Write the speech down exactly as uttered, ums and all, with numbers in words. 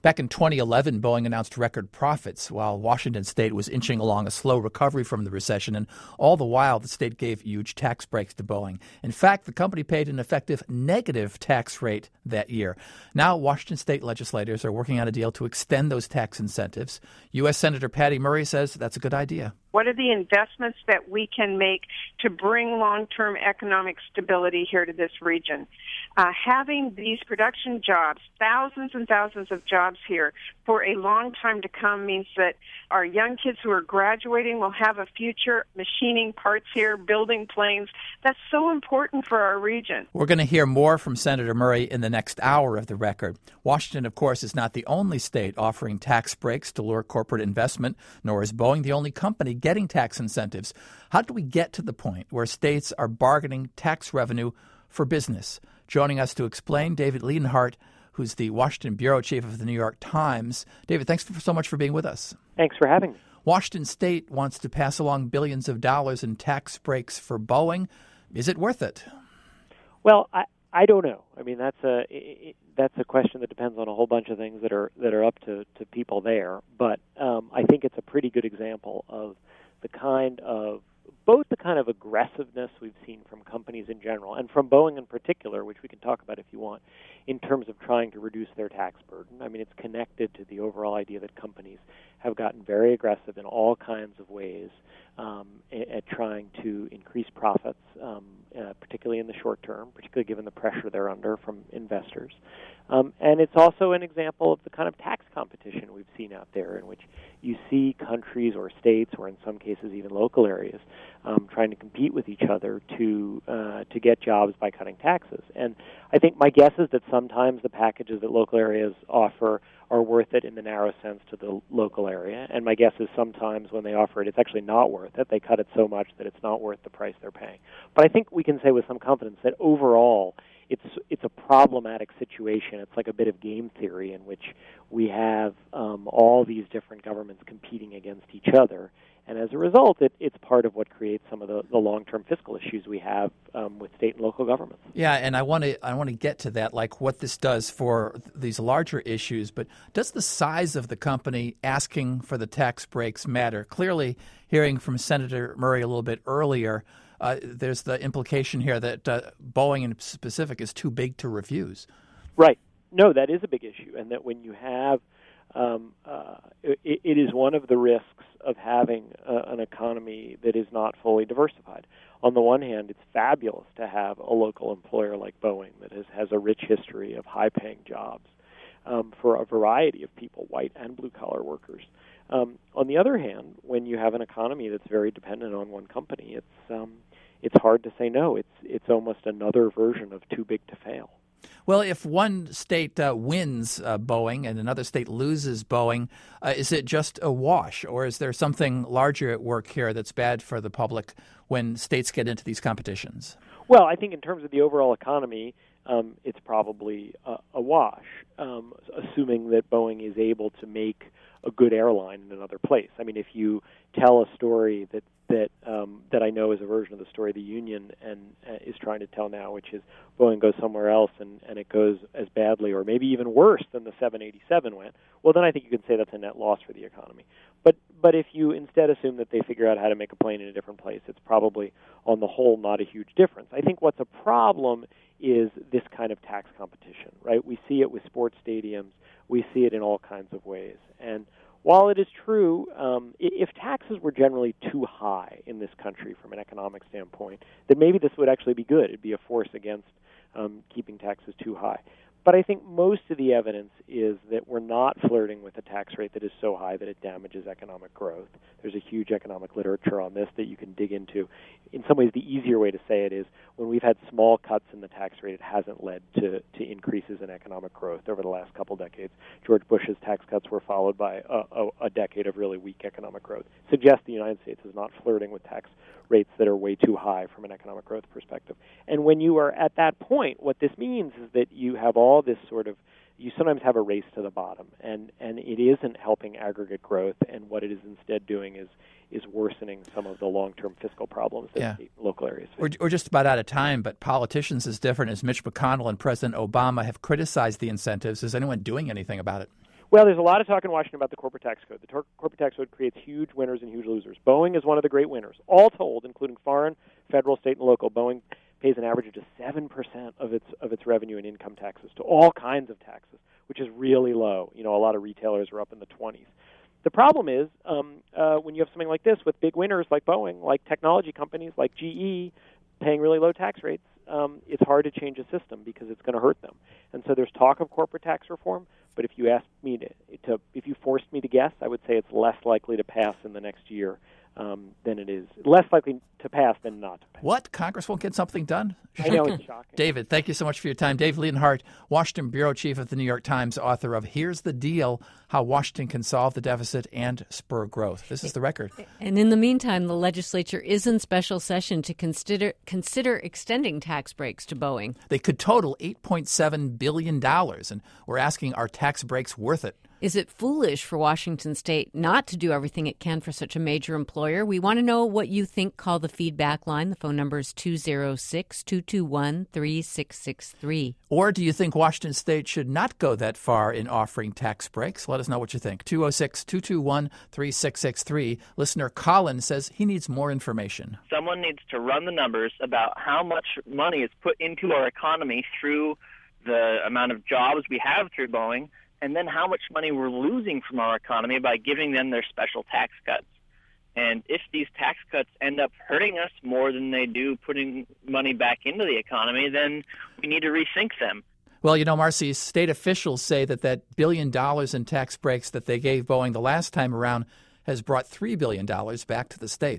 Back in twenty eleven, Boeing announced record profits while Washington State was inching along a slow recovery from the recession, and all the while the state gave huge tax breaks to Boeing. In fact, the company paid an effective negative tax rate that year. Now, Washington State legislators are working on a deal to extend those tax incentives. U S. Senator Patty Murray says that's a good idea. What are the investments that we can make to bring long-term economic stability here to this region? Uh, having these production jobs, thousands and thousands of jobs here for a long time to come means that our young kids who are graduating will have a future machining parts here, building planes. That's so important for our region. We're going to hear more from Senator Murray in the next hour of The Record. Washington, of course, is not the only state offering tax breaks to lure corporate investment, nor is Boeing the only company getting tax incentives. How do we get to the point where states are bargaining tax revenue for business? Joining us to explain, David Ledenhart, who's the Washington bureau chief of the New York Times. David, thanks for, so much for being with us. Thanks for having me. Washington State wants to pass along billions of dollars in tax breaks for Boeing. Is it worth it? Well, I, I don't know. I mean, that's a it, that's a question that depends on a whole bunch of things that are that are up to, to people there. But um, I think it's a pretty good example of the kind of both the kind of aggressiveness we've seen from companies in general and from Boeing in particular, which we can talk about if you want, in terms of trying to reduce their tax burden. I mean, it's connected to the overall idea that companies have gotten very aggressive in all kinds of ways um, at, at trying to increase profits, um, uh, particularly in the short term, particularly given the pressure they're under from investors. Um, and it's also an example of the kind of tax competition we've seen out there in which you see countries or states, or in some cases even local areas, um, trying to compete with each other to uh, to get jobs by cutting taxes. And I think my guess is that sometimes the packages that local areas offer are worth it in the narrow sense to the local area. And my guess is sometimes when they offer it, it's actually not worth it. They cut it so much that it's not worth the price they're paying. But I think we can say with some confidence that overall, It's it's a problematic situation. It's like a bit of game theory in which we have um, all these different governments competing against each other. And as a result, it, it's part of what creates some of the, the long-term fiscal issues we have um, with state and local governments. Yeah, and I want to I want to get to that, like what this does for these larger issues. But does the size of the company asking for the tax breaks matter? Clearly, hearing from Senator Murray a little bit earlier, Uh, there's the implication here that uh, Boeing in specific is too big to refuse. Right. No, that is a big issue, and that when you have, um, uh, it, it is one of the risks of having uh, an economy that is not fully diversified. On the one hand, it's fabulous to have a local employer like Boeing that has, has a rich history of high-paying jobs um, for a variety of people, white and blue-collar workers. Um, on the other hand, when you have an economy that's very dependent on one company, it's um, it's hard to say no. It's it's almost another version of too big to fail. Well, if one state uh, wins uh, Boeing and another state loses Boeing, uh, is it just a wash, or is there something larger at work here that's bad for the public when states get into these competitions? Well, I think in terms of the overall economy, um, it's probably a, a wash, um, assuming that Boeing is able to make a good airline in another place. I mean, if you tell a story that that um, that I know is a version of the story the union and uh, is trying to tell now, which is Boeing goes somewhere else and, and it goes as badly or maybe even worse than the seven eighty-seven went, well, then I think you can say that's a net loss for the economy. But but if you instead assume that they figure out how to make a plane in a different place, it's probably, on the whole, not a huge difference. I think what's a problem is this kind of tax competition, right? We see it with sports stadiums. We see it in all kinds of ways. And while it is true, um, if taxes were generally too high in this country from an economic standpoint, then maybe this would actually be good. It'd be a force against um, keeping taxes too high. But I think most of the evidence is that we're not flirting with a tax rate that is so high that it damages economic growth. There's a huge economic literature on this that you can dig into. In some ways, the easier way to say it is when we've had small cuts in the tax rate, it hasn't led to, to increases in economic growth over the last couple decades. George Bush's tax cuts were followed by a, a, a decade of really weak economic growth. Suggests the United States is not flirting with tax rates that are way too high from an economic growth perspective. And when you are at that point, what this means is that you have all this sort of, you sometimes have a race to the bottom, and, and it isn't helping aggregate growth, and what it is instead doing is is worsening some of the long-term fiscal problems that yeah. state, local areas face. We're, we're just about out of time, but politicians as different as Mitch McConnell and President Obama have criticized the incentives. Is anyone doing anything about it? Well, there's a lot of talk in Washington about the corporate tax code. The tor- corporate tax code creates huge winners and huge losers. Boeing is one of the great winners. All told, including foreign, federal, state, and local, Boeing pays an average of just seven percent of its of its revenue in income taxes to all kinds of taxes, which is really low. You know, a lot of retailers are up in the twenties. The problem is um, uh, when you have something like this with big winners like Boeing, like technology companies like G E paying really low tax rates, um, it's hard to change a system because it's going to hurt them. And so there's talk of corporate tax reform, but if you asked me to, to if you forced me to guess, I would say it's less likely to pass in the next year um, than it is less likely to pass than not to pass. What? Congress won't get something done? I know, it's shocking. David, thank you so much for your time. Dave Leonhardt, Washington bureau chief of the New York Times, author of Here's the Deal, How Washington Can Solve the Deficit and Spur Growth. This is the record. And in the meantime, the legislature is in special session to consider consider extending tax breaks to Boeing. They could total eight point seven billion dollars, and we're asking, are tax breaks worth it? Is it foolish for Washington State not to do everything it can for such a major employer? We want to know what you think. Call the feedback line. The phone number is two oh six, two two one, three six six three. Or do you think Washington State should not go that far in offering tax breaks? Let us know what you think. two oh six, two two one, three six six three. Listener Colin says he needs more information. Someone needs to run the numbers about how much money is put into our economy through the amount of jobs we have through Boeing, and then how much money we're losing from our economy by giving them their special tax cuts. And if these tax cuts end up hurting us more than they do putting money back into the economy, then we need to rethink them. Well, you know, Marcy, state officials say that that billion dollars in tax breaks that they gave Boeing the last time around has brought three billion dollars back to the states.